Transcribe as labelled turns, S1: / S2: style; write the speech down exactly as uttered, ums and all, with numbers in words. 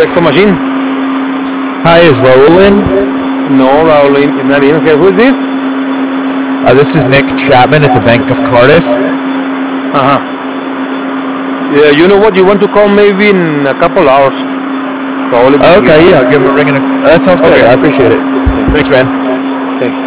S1: Texto Machine.
S2: Hi, is Raul in?
S1: No, Raul is not in. Okay, who is this?
S2: Uh, this is Nick Chapman at the Bank of Cardiff.
S1: Uh-huh. Yeah, you know what? You want to call maybe in a couple hours. Raul is
S2: Okay,
S1: here.
S2: yeah, I'll give him a ring. In a, that sounds good.
S1: Okay.
S2: I appreciate it. Thanks, man.
S1: Thanks.